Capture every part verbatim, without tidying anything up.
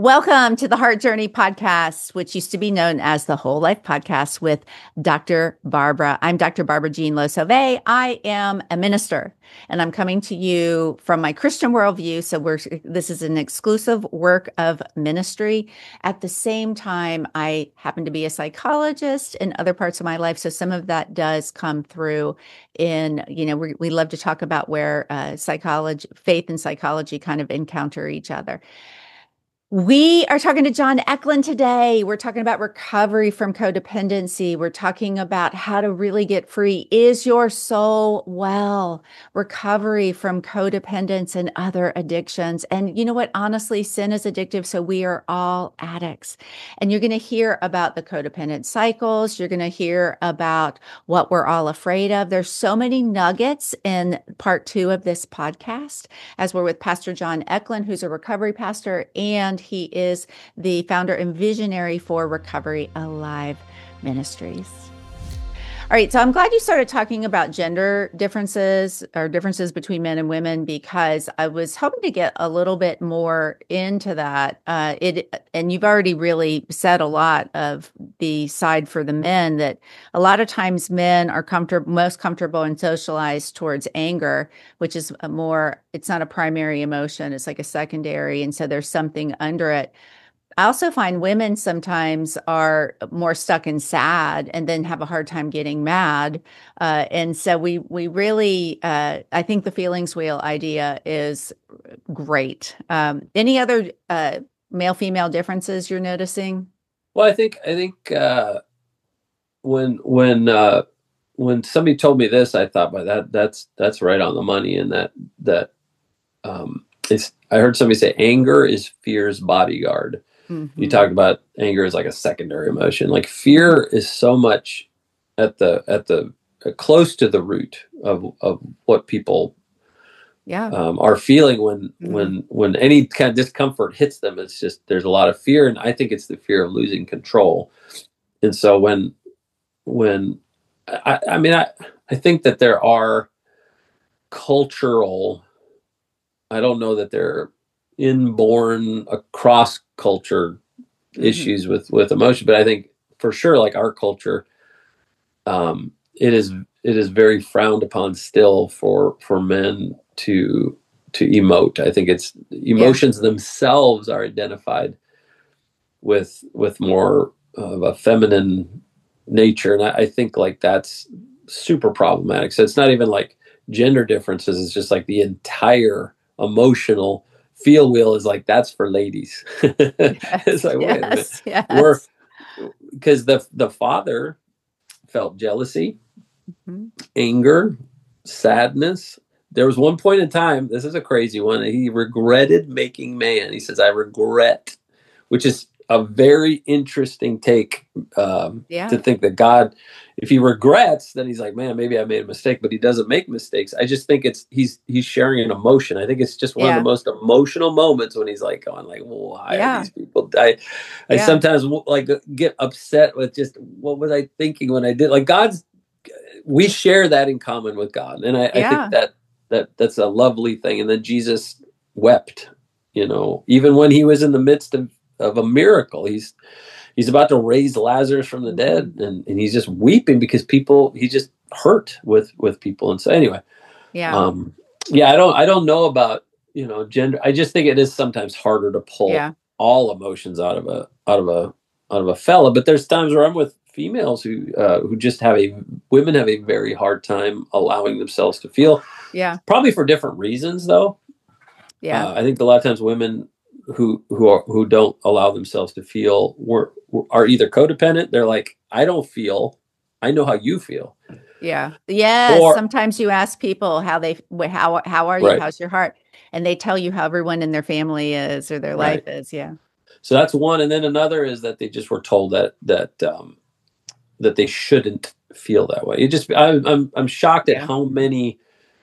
Welcome to the Heart Journey podcast, which used to be known as the Whole Life Podcast with Doctor Barbara. I'm Doctor Barbara Jean Lo-Sauve. I am a minister, and I'm coming to you from my Christian worldview. So we're this is an exclusive work of ministry. At the same time, I happen to be a psychologist in other parts of my life, so some of that does come through in, you know, we, we love to talk about where uh, psychology, faith and psychology kind of encounter each other. We are talking to John Eklund today. We're talking about recovery from codependency. We're talking about how to really get free. Is your soul well? Recovery from codependence and other addictions. And you know what? Honestly, sin is addictive, so we are all addicts. And you're going to hear about the codependent cycles. You're going to hear about what we're all afraid of. There's so many nuggets in part two of this podcast, as we're with Pastor John Eklund, who's a recovery pastor, and he is the founder and visionary for Recovery Alive Ministries. All right, so I'm glad you started talking about gender differences or differences between men and women, because I was hoping to get a little bit more into that. Uh, it and you've already really said a lot of the side for the men, that a lot of times men are comfortable, most comfortable and socialized towards anger, which is a more, it's not a primary emotion, it's like a secondary, and so there's something under it. I also find women sometimes are more stuck in sad and then have a hard time getting mad. Uh, and so we we really, uh, I think the feelings wheel idea is great. Um, any other uh, male-female differences you're noticing? Well, I think I think uh, when when uh, when somebody told me this, I thought, "Well, that that's that's right on the money." And that that um, it's. I heard somebody say, "Anger is fear's bodyguard." Mm-hmm. You talked about anger as like a secondary emotion. Like fear is so much at the at the uh, close to the root of of what people yeah um, are feeling when mm-hmm. when when any kind of discomfort hits them. It's just there's a lot of fear, and I think it's the fear of losing control. And so when when I, I mean I I think that there are cultural. I don't know that they're inborn across culture mm-hmm. issues with with emotion, but I think for sure, like our culture, um, it is it is very frowned upon still for for men to to emote. I think it's emotions yeah. themselves are identified with with more of a feminine nature, and I, I think like that's super problematic. So it's not even like gender differences; it's just like the entire emotional feel wheel is like, that's for ladies. Yes, it's like, wait yes, a minute. Yes. We're, because the the father felt jealousy, mm-hmm. anger, sadness. There was one point in time, this is a crazy one, he regretted making man. He says, I regret, which is a very interesting take um, yeah. to think that God, if he regrets, then he's like, man, maybe I made a mistake, but he doesn't make mistakes. I just think it's he's he's sharing an emotion. I think it's just one yeah. of the most emotional moments when he's like going like, why yeah. are these people? I I yeah. sometimes like get upset with just what was I thinking when I did. Like God's, we share that in common with God, and I, yeah. I think that that that's a lovely thing. And then Jesus wept, you know, even when he was in the midst of of a miracle. He's he's about to raise Lazarus from the dead, and, and he's just weeping because people he just hurt with with people. And so anyway, yeah, um, yeah, I don't I don't know about you know gender. I just think it is sometimes harder to pull yeah. all emotions out of a out of a out of a fella. But there's times where I'm with females who uh, who just have a women have a very hard time allowing themselves to feel. Yeah, probably for different reasons though. Yeah, uh, I think a lot of times women who who are who don't allow themselves to feel were, are either codependent. They're like, I don't feel, I know how you feel. Yeah. Yes. Or, sometimes you ask people how they how how are you? Right. How's your heart? And they tell you how everyone in their family is or their Right. life is. Yeah. So that's one, and then another is that they just were told that that um, that they shouldn't feel that way. It just I, I'm I'm shocked at Yeah. how many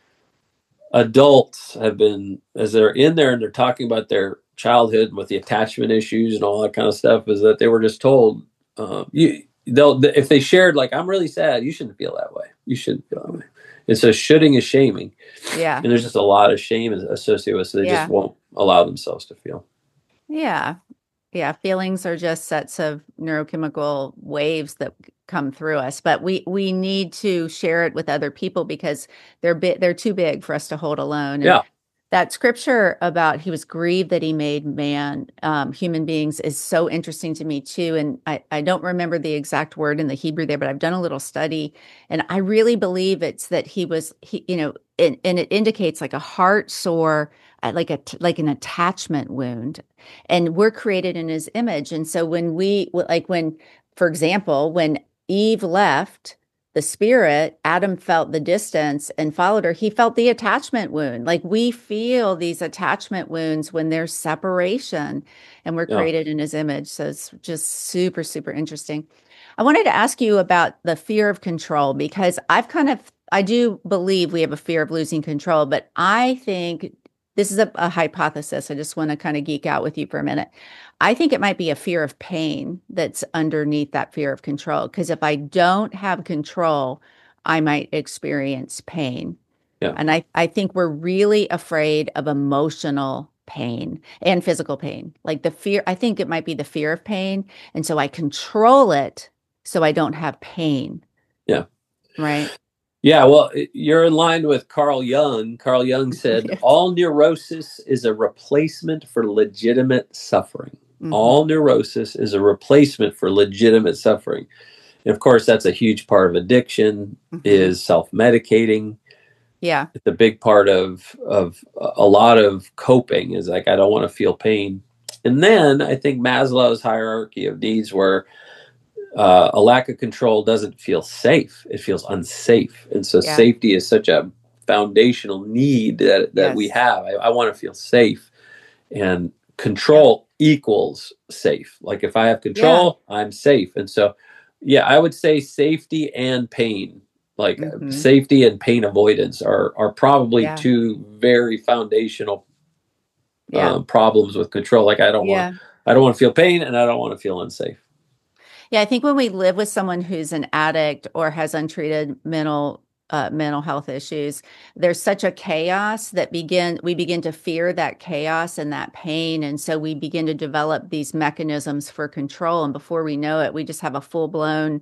adults have been, as they're in there and they're talking about their childhood with the attachment issues and all that kind of stuff, is that they were just told uh, you they'll if they shared like, I'm really sad, you shouldn't feel that way, you shouldn't feel that way. And so shoulding is shaming. Yeah. And there's just a lot of shame associated with it, so they Yeah. just won't allow themselves to feel. Yeah. Yeah, feelings are just sets of neurochemical waves that come through us, but we we need to share it with other people because they're bit they're too big for us to hold alone. And Yeah. that scripture about he was grieved that he made man, um, human beings, is so interesting to me too. And I, I don't remember the exact word in the Hebrew there, but I've done a little study, and I really believe it's that he was, he, you know, and, and it indicates like a heart sore, uh, like a like an attachment wound, and we're created in his image. And so when we like when, for example, when Eve left the spirit, Adam felt the distance and followed her. He felt the attachment wound. Like we feel these attachment wounds when there's separation and we're Yeah. created in his image. So it's just super, super interesting. I wanted to ask you about the fear of control because I've kind of, I do believe we have a fear of losing control, but I think this is a, a hypothesis. I just want to kind of geek out with you for a minute. I think it might be a fear of pain that's underneath that fear of control. Because if I don't have control, I might experience pain. Yeah. And I, I think we're really afraid of emotional pain and physical pain. Like the fear, I think it might be the fear of pain. And so I control it so I don't have pain. Yeah. Right. Yeah, well, you're in line with Carl Jung. Carl Jung said, Yes. all neurosis is a replacement for legitimate suffering. Mm-hmm. All neurosis is a replacement for legitimate suffering. And of course, that's a huge part of addiction, mm-hmm. is self-medicating. Yeah. It's a big part of, of a lot of coping is like, I don't want to feel pain. And then I think Maslow's hierarchy of needs where Uh, a lack of control doesn't feel safe. It feels unsafe. And so yeah. safety is such a foundational need that, that yes. we have. I, I want to feel safe. And control yeah. equals safe. Like if I have control, yeah. I'm safe. And so, yeah, I would say safety and pain, like mm-hmm. safety and pain avoidance are, are probably yeah. two very foundational yeah. um, problems with control. Like I don't yeah. want, I don't want to feel pain and I don't want to feel unsafe. Yeah, I think when we live with someone who's an addict or has untreated mental uh, mental health issues, there's such a chaos that begin we begin to fear that chaos and that pain, and so we begin to develop these mechanisms for control. And before we know it, we just have a full blown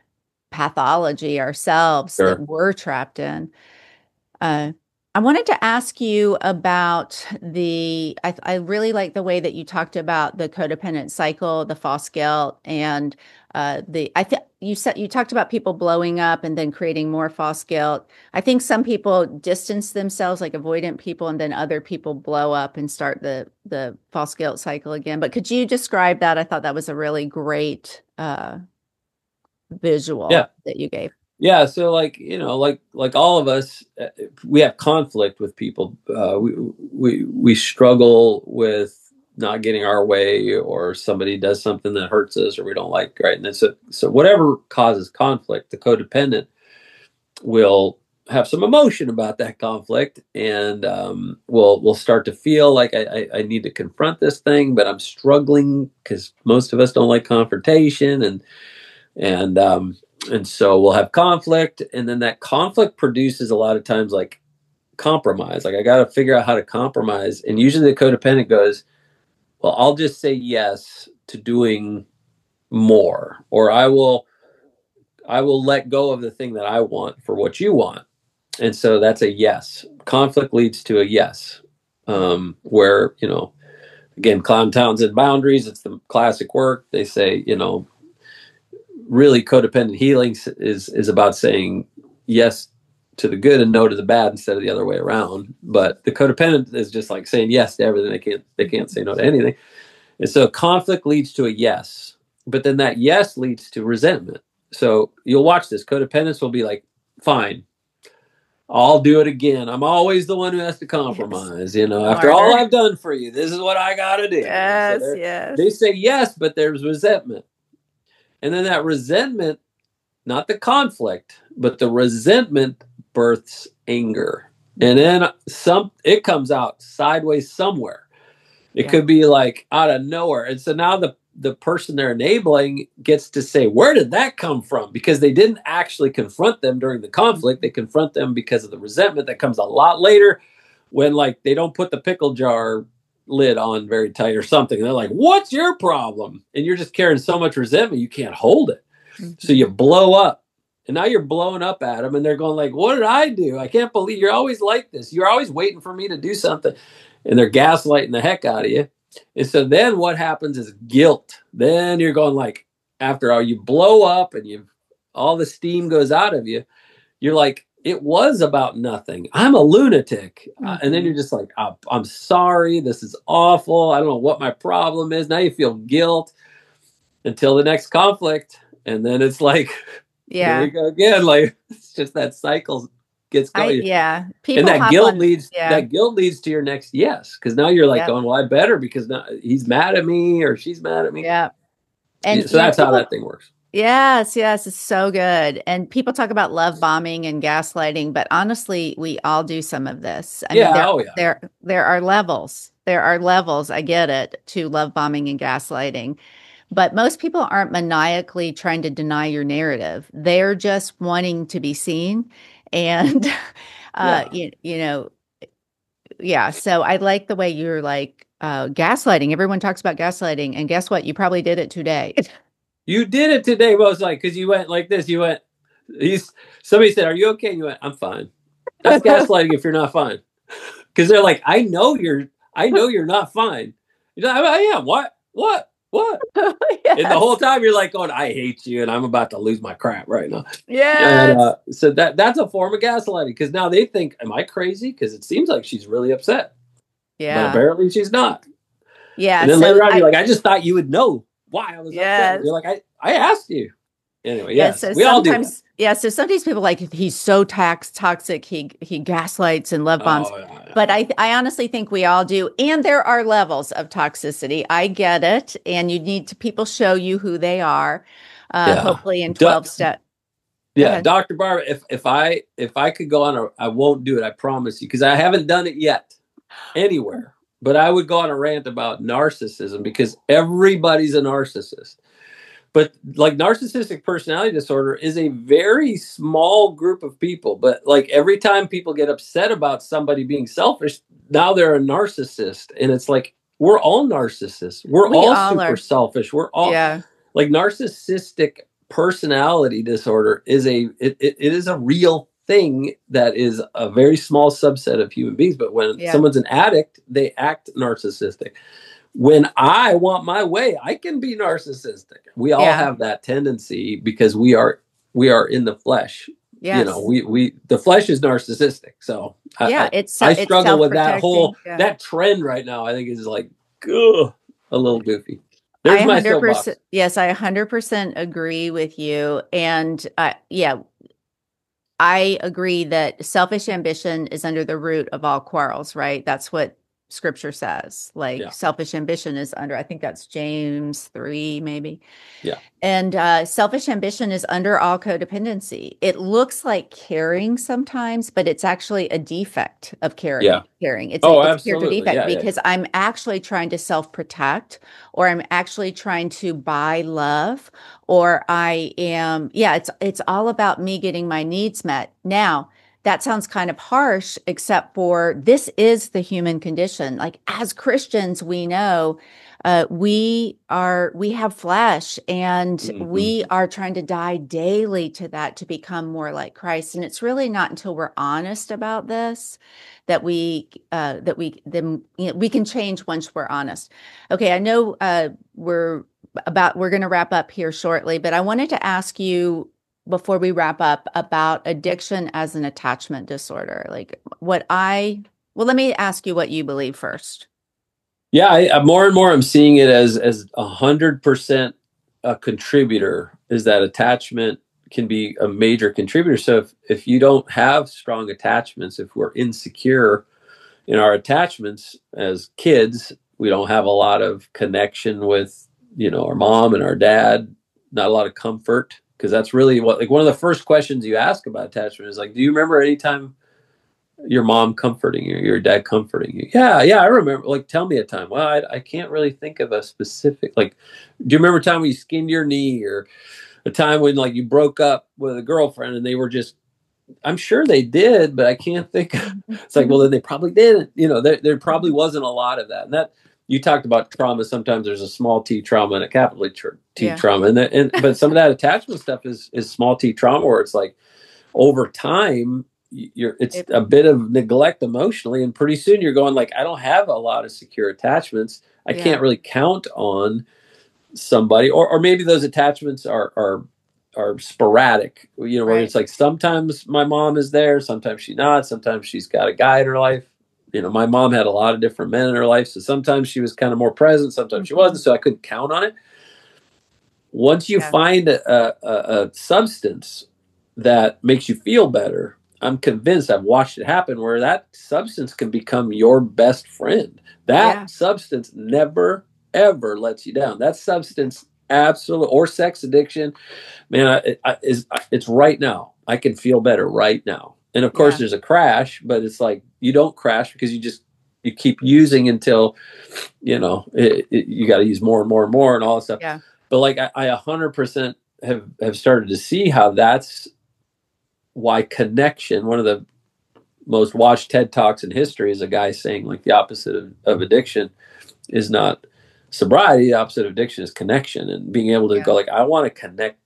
pathology ourselves sure. that we're trapped in. Uh, I wanted to ask you about the, I, I really like the way that you talked about the codependent cycle, the false guilt, and uh, the, I think you said, you talked about people blowing up and then creating more false guilt. I think some people distance themselves, like avoidant people, and then other people blow up and start the, the false guilt cycle again. But could you describe that? I thought that was a really great uh, visual yeah. that you gave. Yeah, so like you know, like like all of us, we have conflict with people. Uh, we we we struggle with not getting our way, or somebody does something that hurts us, or we don't like. Right, and then so so whatever causes conflict, the codependent will have some emotion about that conflict, and um, we'll we'll start to feel like I, I I need to confront this thing, but I'm struggling because most of us don't like confrontation, and and um, And so we'll have conflict, and then that conflict produces a lot of times like compromise. Like I got to figure out how to compromise. And usually the codependent goes, well, I'll just say yes to doing more, or I will, I will let go of the thing that I want for what you want. And so that's a yes. Conflict leads to a yes, um, where, you know, again, Clown Townsend boundaries. It's the classic work. They say, you know, really codependent healing is is about saying yes to the good and no to the bad instead of the other way around. But the codependent is just like saying yes to everything. They can't they can't say no to anything. And so conflict leads to a yes, but then that yes leads to resentment. So you'll watch this. Codependence will be like, fine, I'll do it again. I'm always the one who has to compromise. Yes. You know, after all I've done for you, this is what I got to do. Yes, so yes. They say yes, but there's resentment. And then that resentment, not the conflict, but the resentment births anger. And then some it comes out sideways somewhere. It yeah. could be like out of nowhere. And so now the, the person they're enabling gets to say, where did that come from? Because they didn't actually confront them during the conflict. They confront them because of the resentment that comes a lot later when like they don't put the pickle jar lid on very tight or something. And they're like, what's your problem? And you're just carrying so much resentment, you can't hold it. Mm-hmm. So you blow up. And now you're blowing up at them. And they're going like, what did I do? I can't believe you're always like this. You're always waiting for me to do something. And they're gaslighting the heck out of you. And so then what happens is guilt. Then you're going like, after all, you blow up and you all the steam goes out of you. You're like, it was about nothing. I'm a lunatic. Mm-hmm. Uh, and then you're just like, I'm, I'm sorry. This is awful. I don't know what my problem is. Now you feel guilt until the next conflict. And then it's like, yeah, there you go again. Like, it's just that cycle gets going. I, yeah. People and that guilt on, leads, yeah. that guilt leads to your next yes. Cause now you're like yep. going, well, I better because now he's mad at me or she's mad at me. Yeah. And so that's know, how people, that thing works. Yes, yes, it's so good. And people talk about love bombing and gaslighting, but honestly, we all do some of this. I yeah, mean, there, oh, yeah. there, there are levels. There are levels, I get it, to love bombing and gaslighting. But most people aren't maniacally trying to deny your narrative. They're just wanting to be seen. And, uh, yeah. you, you know, yeah. So I like the way you're like uh, gaslighting. Everyone talks about gaslighting. And guess what? You probably did it today. You did it today. Well, it's like, because you went like this. You went, he's, somebody said, are you okay? And you went, I'm fine. That's gaslighting if you're not fine. Because they're like, I know you're, I know you're not fine. You're like, I am. What? What? What? Yes. And the whole time you're like going, I hate you and I'm about to lose my crap right now. Yeah. Uh, so that that's a form of gaslighting because now they think, am I crazy? Because it seems like she's really upset. Yeah. But apparently she's not. Yeah. And then so later on, I, you're like, I just thought you would know why I was yes. upset. You're like, I, I asked you. Anyway, yeah, yes, so we all do that. Yeah, so sometimes people like he's so tax toxic, he he gaslights and love bombs. Oh, yeah, yeah. But I I honestly think we all do, and there are levels of toxicity. I get it, and you need to people show you who they are. Uh, yeah. Hopefully, in twelve steps. Yeah, Doctor Barbara, if if I if I could go on a, I won't do it. I promise you, because I haven't done it yet anywhere. But I would go on a rant about narcissism because everybody's a narcissist. But like narcissistic personality disorder is a very small group of people. But like every time people get upset about somebody being selfish, now they're a narcissist. And it's like, we're all narcissists. We're we all, all super are. selfish. We're all yeah. like narcissistic personality disorder is a, it, it, it is a real thing that is a very small subset of human beings. But when yeah. someone's an addict, they act narcissistic. When I want my way, I can be narcissistic. We all yeah. have that tendency because we are we are in the flesh. Yes. You know, we we the flesh is narcissistic. So yeah, I, it's I struggle it's with that whole yeah. that trend right now. I think is like ugh, a little goofy. There's I my one hundred percent soapbox. Yes, I one hundred percent agree with you. And uh, yeah, I agree that selfish ambition is under the root of all quarrels, right? That's what Scripture says. Like yeah. selfish ambition is under, I think that's James three, maybe. Yeah. And uh, selfish ambition is under all codependency. It looks like caring sometimes, but it's actually a defect of caring. Yeah. Caring. It's oh, a, it's absolutely. a character defect yeah, because yeah. I'm actually trying to self-protect, or I'm actually trying to buy love, or I am, yeah, it's it's all about me getting my needs met. Now, that sounds kind of harsh, except for this is the human condition. Like as Christians, we know uh, we are, we have flesh and mm-hmm. we are trying to die daily to that to become more like Christ. And it's really not until we're honest about this that we, uh, that we, then you know, we can change once we're honest. Okay. I know uh, we're about, we're going to wrap up here shortly, but I wanted to ask you, before we wrap up, about addiction as an attachment disorder. Like what I, well, let me ask you what you believe first. Yeah, I, I, more and more I'm seeing it as as a hundred percent a contributor. Is that attachment can be a major contributor. So if if you don't have strong attachments, if we're insecure in our attachments as kids, we don't have a lot of connection with, you know, our mom and our dad, not a lot of comfort. Because that's really what, like one of the first questions you ask about attachment is like, do you remember any time your mom comforting you, your dad comforting you? Yeah, yeah, I remember. Like, tell me a time. Well, I, I can't really think of a specific, like, do you remember a time when you skinned your knee or a time when like you broke up with a girlfriend and they were just I'm sure they did, but I can't think. It's like, well, then they probably didn't. You know, there, there probably wasn't a lot of that. And that you talked about trauma. Sometimes there's a small T trauma and a capital T Yeah. trauma, and, that, and but some of that attachment stuff is is small T trauma, where it's like over time, you're it's It- a bit of neglect emotionally, and pretty soon you're going like, I don't have a lot of secure attachments. I Yeah. can't really count on somebody, or or maybe those attachments are are are sporadic, you know, where Right. it's like sometimes my mom is there, sometimes she's not, sometimes she's got a guy in her life. You know, my mom had a lot of different men in her life, so sometimes she was kind of more present, sometimes she wasn't, so I couldn't count on it. Once you Yeah. find a, a, a substance that makes you feel better, I'm convinced, I've watched it happen, where that substance can become your best friend. That Yeah. substance never, ever lets you down. That substance, absolutely, or sex addiction, man, I, I, is it's right now. I can feel better right now. And of course, Yeah. there's a crash, but it's like you don't crash because you just you keep using until you know it, it, you got to use more and more and more and all that stuff. Yeah. But like I, I one hundred percent have have started to see how that's why connection. One of the most watched TED Talks in history is a guy saying like the opposite of, of addiction is not sobriety. The opposite of addiction is connection, and being able to Yeah. go like, I want to connect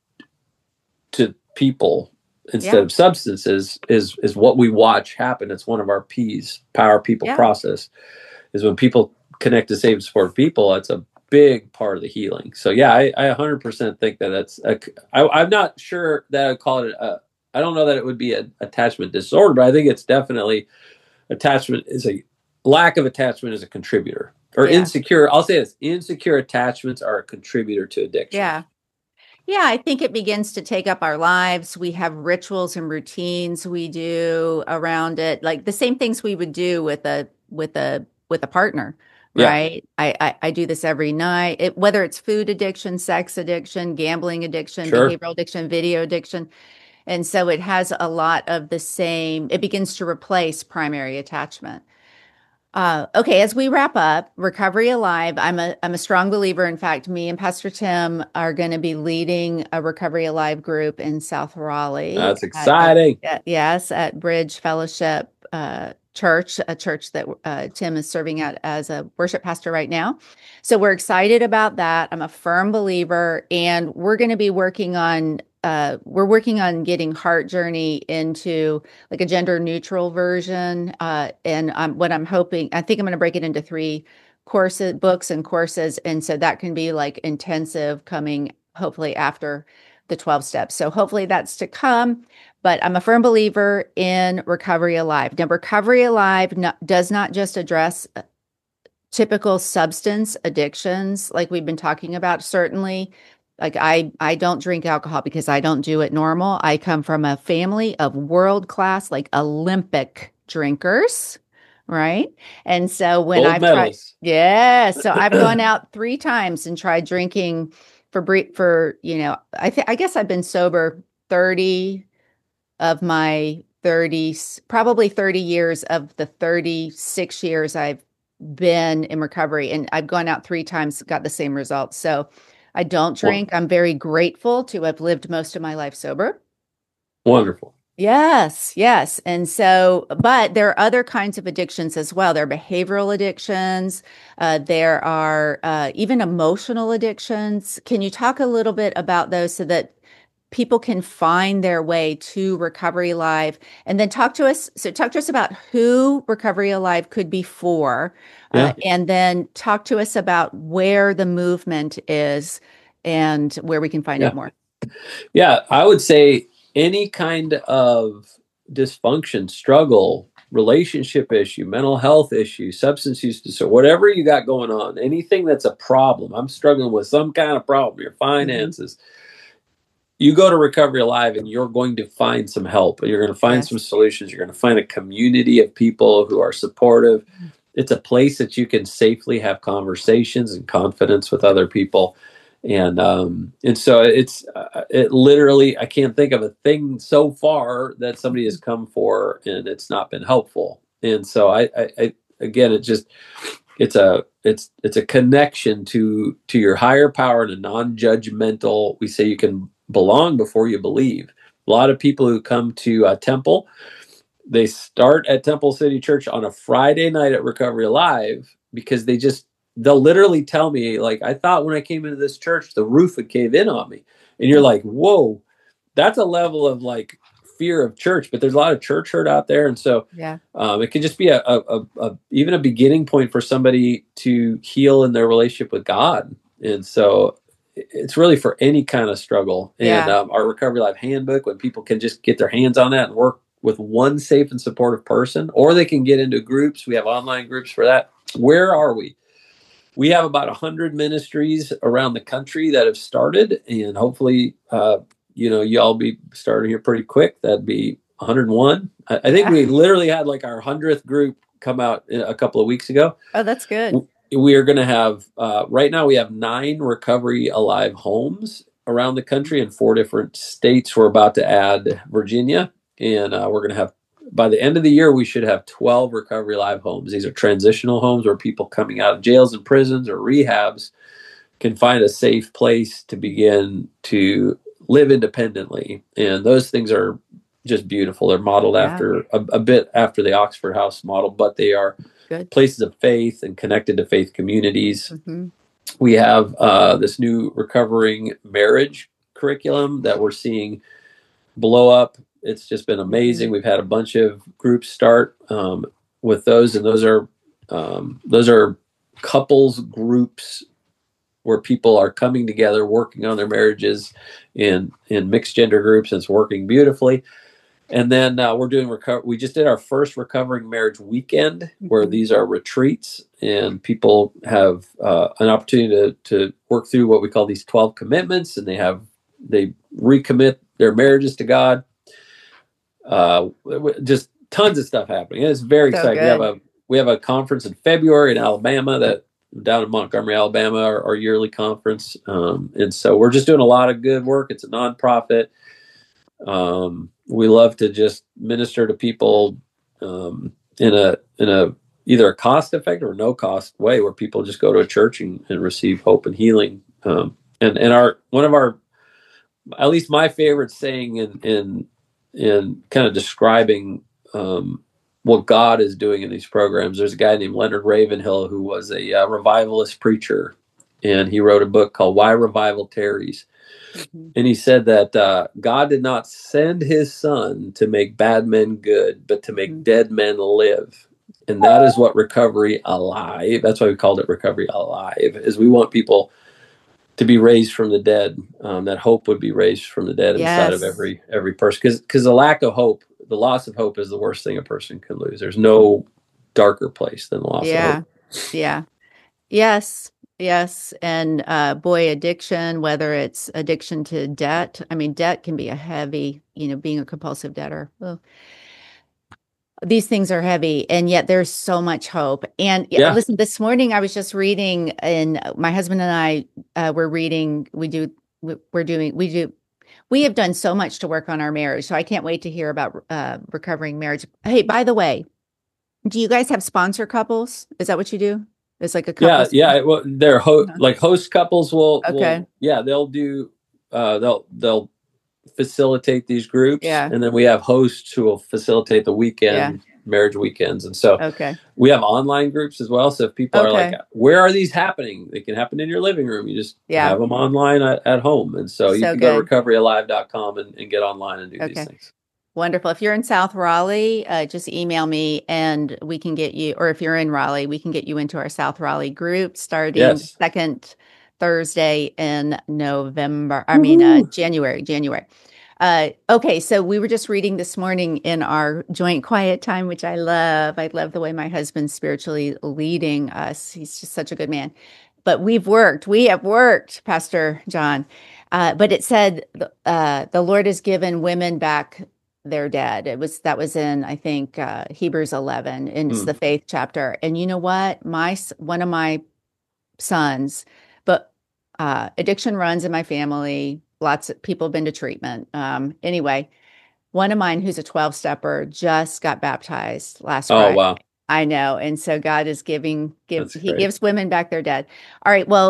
to people instead Yeah. of substances is is what we watch happen. It's one of our P's, power people Yeah. process, is when people connect to save and support people. That's a big part of the healing. So yeah, I, I one hundred percent think that that's a, I, I'm not sure that I'd call it a, I don't know that it would be an attachment disorder, but I think it's definitely attachment is a lack of attachment is a contributor, or Yeah. insecure. I'll say this: insecure attachments are a contributor to addiction. Yeah. Yeah, I think it begins to take up our lives. We have rituals and routines we do around it, like the same things we would do with a with a with a partner, Yeah. right? I I, I do this every night. It, whether it's food addiction, sex addiction, gambling addiction, Sure. behavioral addiction, video addiction, and so it has a lot of the same. It begins to replace primary attachment. Uh, okay, as we wrap up, Recovery Alive, I'm a I'm a strong believer. In fact, me and Pastor Tim are going to be leading a Recovery Alive group in South Raleigh. That's at- exciting. at- yes, at Bridge Fellowship uh, Church, a church that uh, Tim is serving at as a worship pastor right now. So we're excited about that. I'm a firm believer, and we're going to be working on uh, we're working on getting Heart Journey into like a gender neutral version. Uh, and um, what I'm hoping, I think I'm going to break it into three courses, books and courses. And so that can be like intensive coming hopefully after the twelve steps. So hopefully that's to come. But I'm a firm believer in Recovery Alive. Now, Recovery Alive no, does not just address typical substance addictions like we've been talking about, certainly. Like I, I don't drink alcohol because I don't do it normal. I come from a family of world-class, like Olympic drinkers, right? And so when Gold I've tried, medalists. yeah, so I've gone out three times and tried drinking for bre- for you know, I think I guess I've been sober thirty of my thirty, probably thirty years of the thirty-six years I've been in recovery, and I've gone out three times, got the same results. So I don't drink. I'm very grateful to have lived most of my life sober. Wonderful. Yes, yes. And so, but there are other kinds of addictions as well. There are behavioral addictions. Uh, there are uh, even emotional addictions. Can you talk a little bit about those so that people can find their way to Recovery Alive? And then talk to us. So talk to us about who Recovery Alive could be for. Uh, Yeah. and then talk to us about where the movement is and where we can find Yeah. out more. Yeah. I would say any kind of dysfunction, struggle, relationship issue, mental health issue, substance use disorder, whatever you got going on, anything that's a problem. I'm struggling with some kind of problem, your finances. Mm-hmm. You go to Recovery Alive and you're going to find some help. You're going to find Yes. some solutions. You're going to find a community of people who are supportive. It's a place that you can safely have conversations and confidence with other people. And um, and so it's uh, it literally, I can't think of a thing so far that somebody has come for and it's not been helpful. And so I, I, I again, it just it's a it's it's a connection to to your higher power in a non-judgmental. We say you can belong before you believe. a lot of people who come to uh, Temple, they start at Temple City Church on a Friday night at Recovery Alive because they just, they'll literally tell me, like, I thought when I came into this church, the roof would cave in on me. And you're like, whoa, that's a level of like fear of church, but there's a lot of church hurt out there. And so yeah, um, it can just be a, a, a, a, even a beginning point for somebody to heal in their relationship with God. And so it's really for any kind of struggle. And yeah. um, our Recovery Live handbook, when people can just get their hands on that and work with one safe and supportive person, or they can get into groups. We have online groups for that. Where are we? We have about one hundred ministries around the country that have started, and hopefully, uh, you know, y'all be starting here pretty quick. That'd be one hundred one. I, I think Yeah. we literally had like our hundredth group come out a couple of weeks ago. Oh, that's good. We are going to have, uh, right now we have nine Recovery Alive homes around the country in four different states. We're about to add Virginia, and uh, we're going to have, by the end of the year, we should have twelve Recovery Alive homes. These are transitional homes where people coming out of jails and prisons or rehabs can find a safe place to begin to live independently. And those things are just beautiful. They're modeled Yeah. after a, a bit after the Oxford House model, but they are Good. places of faith and connected to faith communities. Mm-hmm. We have uh, this new recovering marriage curriculum that we're seeing blow up. It's just been amazing. Mm-hmm. We've had a bunch of groups start um, with those, and those are um, those are couples groups where people are coming together, working on their marriages in in mixed gender groups, and it's working beautifully. And then uh, we're doing reco- we just did our first recovering marriage weekend, mm-hmm. where these are retreats, and people have uh, an opportunity to to work through what we call these twelve commitments, and they have they recommit their marriages to God. Uh, just tons of stuff happening. And it's very so exciting. Good. We have a we have a conference in February in Alabama, that down in Montgomery, Alabama, our, our yearly conference. Um, and so we're just doing a lot of good work. It's a nonprofit. Um, we love to just minister to people um, in a in a either a cost effective or no cost way, where people just go to a church and, and receive hope and healing. Um, and and our one of our, at least my favorite saying in in in kind of describing um, what God is doing in these programs. There's a guy named Leonard Ravenhill who was a uh, revivalist preacher, and he wrote a book called Why Revival Tarries. Mm-hmm. And he said that uh, God did not send his son to make bad men good, but to make mm-hmm. dead men live. And that is what Recovery Alive, that's why we called it Recovery Alive, is we want people to be raised from the dead, um, that hope would be raised from the dead yes. inside of every every person. Because because the lack of hope, the loss of hope is the worst thing a person can lose. There's no darker place than the loss yeah. of hope. Yeah. Yes. Yes. And uh, boy, addiction, whether it's addiction to debt, I mean, debt can be a heavy, you know, being a compulsive debtor. Well, these things are heavy, and yet there's so much hope. And yeah. listen, this morning I was just reading, and my husband and I uh, were reading, we do, we're doing, we do, we have done so much to work on our marriage. So I can't wait to hear about uh, recovering marriage. Hey, by the way, do you guys have sponsor couples? Is that what you do? It's like a couple. Yeah, yeah. Well, they're ho- uh-huh. like host couples will. Okay. Will, yeah, they'll do. Uh, they'll they'll facilitate these groups, yeah. and then we have hosts who will facilitate the weekend yeah. marriage weekends, and so okay. we have online groups as well. So if people okay. are like, "Where are these happening?" They can happen in your living room. You just yeah. have them online at, at home, and so, so you can good. go to recovery alive dot com and, and get online and do okay. these things. Wonderful. If you're in South Raleigh, uh, just email me and we can get you, or if you're in Raleigh, we can get you into our South Raleigh group starting yes. second Thursday in November. I Woo-hoo. mean, uh, January, January. Uh, okay. So we were just reading this morning in our joint quiet time, which I love. I love the way my husband's spiritually leading us. He's just such a good man. But we've worked, we have worked, Pastor John. Uh, but it said, uh, the Lord has given women back their dead. It was, that was in, I think, uh, Hebrews eleven, and it's mm. the faith chapter. And you know what? My, one of my sons, but uh, addiction runs in my family. Lots of people have been to treatment. Um, anyway, one of mine who's a twelve stepper just got baptized last Oh, Friday. wow. I know. And so God is giving, give, That's he great. gives women back their dead. All right. Well,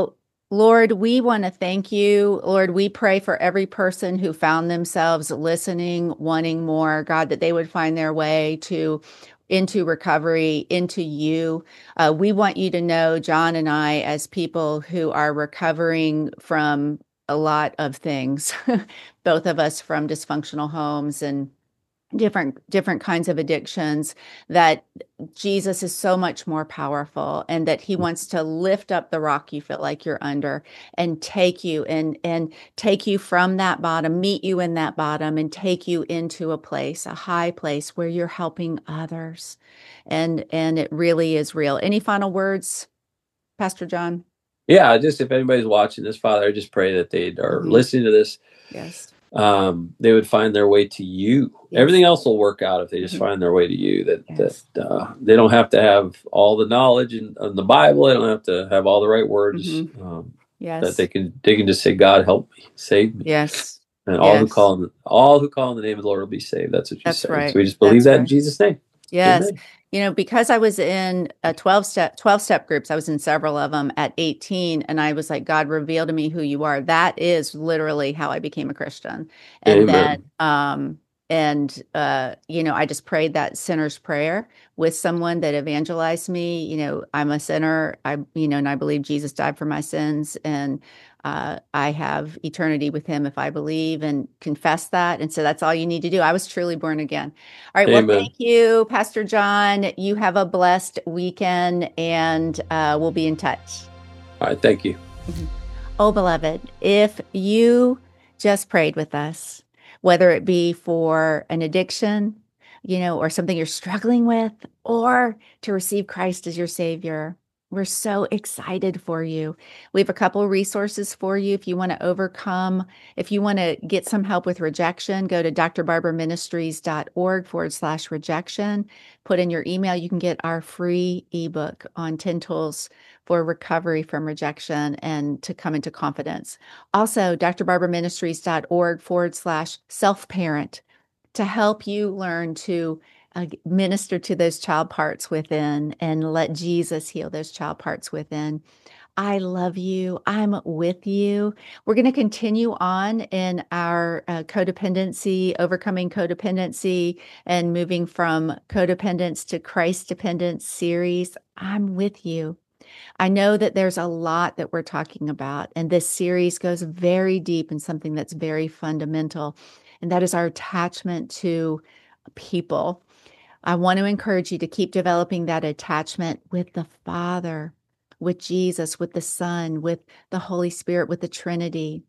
Lord, we want to thank you. Lord, we pray for every person who found themselves listening, wanting more, God, that they would find their way to into recovery, into you. Uh, we want you to know, John and I, as people who are recovering from a lot of things, both of us from dysfunctional homes and different different kinds of addictions, that Jesus is so much more powerful, and that he wants to lift up the rock you feel like you're under and take you and and take you from that bottom, meet you in that bottom, and take you into a place, a high place where you're helping others. And and it really is real. Any final words, Pastor John? Yeah, just if anybody's watching this, Father, I just pray that they are Mhm. listening to this. Yes. Um, they would find their way to you. Yes. Everything else will work out if they just Mhm. find their way to you. That Yes. that uh, they don't have to have all the knowledge in, in the Bible. They don't have to have all the right words. Mhm. Um, Yes. that they can they can just say, "God, help me, save me." Yes. And all who Yes. call on, all who call on the name of the Lord will be saved. That's what you That's say. right. So we just believe That's that in right. Jesus' name. Yes. Amen. You know, because I was in a twelve step, twelve step groups, I was in several of them at eighteen, and I was like, God, reveal to me who you are. That is literally how I became a Christian. And then, Amen. um, and, uh, you know, I just prayed that sinner's prayer with someone that evangelized me. You know, I'm a sinner. I, you know, and I believe Jesus died for my sins, and uh, I have eternity with him if I believe and confess that. And so that's all you need to do. I was truly born again. All right. Well, Amen. thank you, Pastor John. You have a blessed weekend, and uh, we'll be in touch. All right. Thank you. Mm-hmm. Oh, beloved, if you just prayed with us, whether it be for an addiction, you know, or something you're struggling with, or to receive Christ as your Savior, we're so excited for you. We have a couple of resources for you if you want to overcome, if you want to get some help with rejection, go to drbarbaraministries.org forward slash rejection. Put in your email. You can get our free ebook on ten tools for recovery from rejection and to come into confidence. Also, drbarbaraministries.org forward slash self-parent to help you learn to uh, minister to those child parts within and let Jesus heal those child parts within. I love you. I'm with you. We're going to continue on in our uh, codependency, overcoming codependency, and moving from codependence to Christ dependence series. I'm with you. I know that there's a lot that we're talking about, and this series goes very deep in something that's very fundamental, and that is our attachment to people. I want to encourage you to keep developing that attachment with the Father, with Jesus, with the Son, with the Holy Spirit, with the Trinity.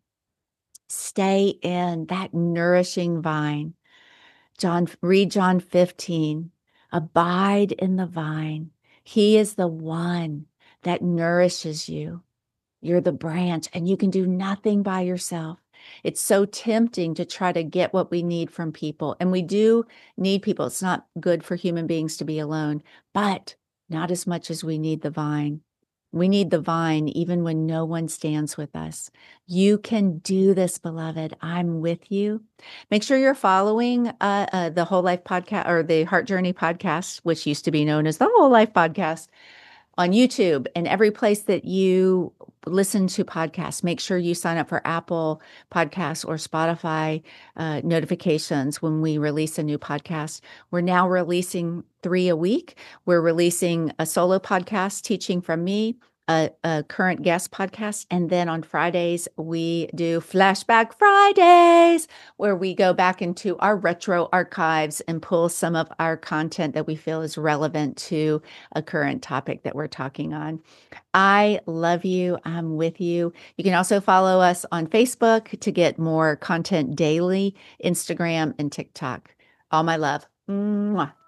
Stay in that nourishing vine. John, read John fifteen. Abide in the vine. He is the one that nourishes you. You're the branch, and you can do nothing by yourself. It's so tempting to try to get what we need from people. And we do need people. It's not good for human beings to be alone, but not as much as we need the vine. We need the vine even when no one stands with us. You can do this, beloved. I'm with you. Make sure you're following uh, uh, the Whole Life Podcast or the Heart Journey Podcast, which used to be known as the Whole Life Podcast, on YouTube and every place that you listen to podcasts. Make sure you sign up for Apple Podcasts or Spotify uh, notifications when we release a new podcast. We're now releasing three a week. We're releasing a solo podcast, Teaching from Me, a, a current guest podcast. And then on Fridays, we do Flashback Fridays, where we go back into our retro archives and pull some of our content that we feel is relevant to a current topic that we're talking on. I love you. I'm with you. You can also follow us on Facebook to get more content daily, Instagram and TikTok. All my love. Mwah.